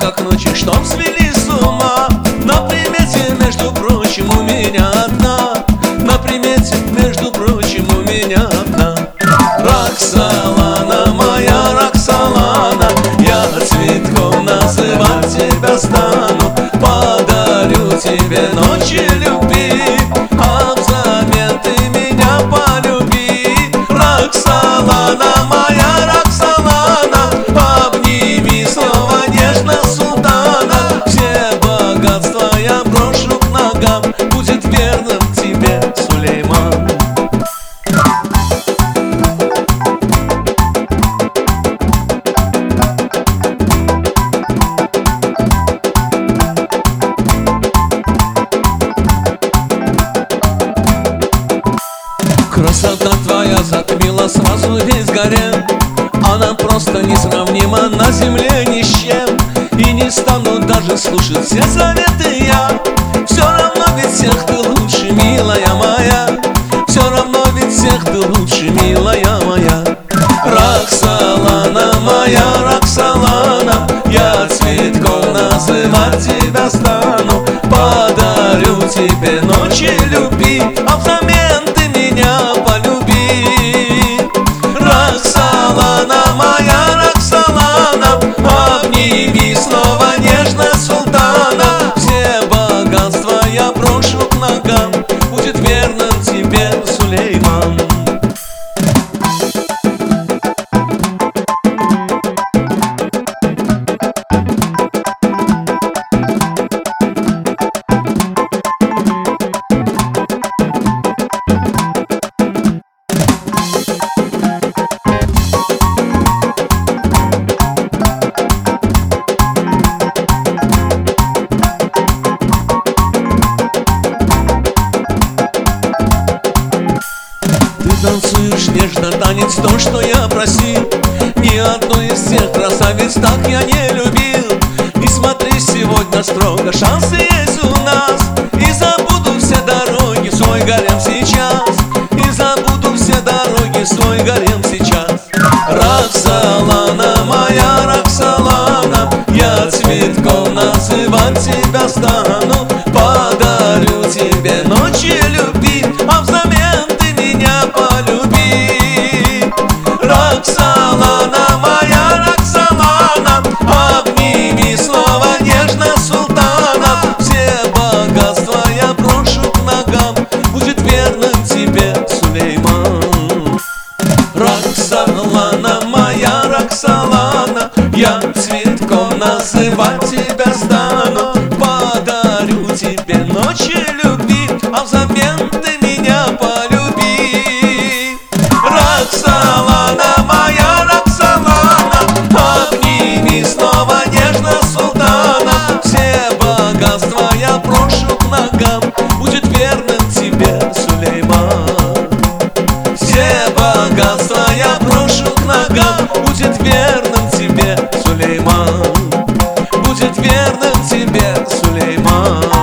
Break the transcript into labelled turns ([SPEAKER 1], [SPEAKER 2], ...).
[SPEAKER 1] как ночи, чтоб свели с ума. На примете, между прочим, у меня одна. На примете, между прочим, у меня одна. Роксолана, моя Роксолана, я цветком называть тебя стану. Подарю тебе ночи любви, а взамен ты меня полюби. Роксолана, моя Роксолана, обними снова нежно султана. Все богатства я брошу к ногам, будет верным тебе Сулейман. Красота твоя затмила сразу весь гарем. Она просто несравнима на земле ни с чем. И не стану даже слушать все советы я. Все равно ведь всех ты лучше, милая моя. Все равно ведь всех ты лучше, милая моя. Роксолана, моя Роксолана, я цветком называть тебя стану. Подарю тебе ночи любви, а взамен ты меня полюби. Роксолана, моя Роксолана, обними снова нежно султана. Все богатства я брошу к ногам, будет верным тебе Сулейман. Танцуешь нежно танец, то, что я просил. Ни одной из тех красавиц так я не любил. И смотри сегодня строго, шансы есть у нас. И забуду все дороги в свой гарем сейчас. И забуду все дороги в свой гарем сейчас. Роксолана, моя Роксолана, я цветком называть тебя стану. Подарю тебе ночи любви, а взамен ты меня полюби. Роксолана, моя Роксолана, обними снова нежно султана. Все богатства я брошу к ногам, будет верным тебе Сулейман. Роксолана, моя Роксолана, я цветком называть тебя стану. Подарю тебе ночи любви, а взамен ты меня полюби. Роксолана, моя Роксолана, обними снова нежно султана. Все богатства я брошу к ногам, будет верным тебе Сулейман. Все богатства я брошу к ногам, будет верным тебе Сулейман. Будет верным тебе Сулейман.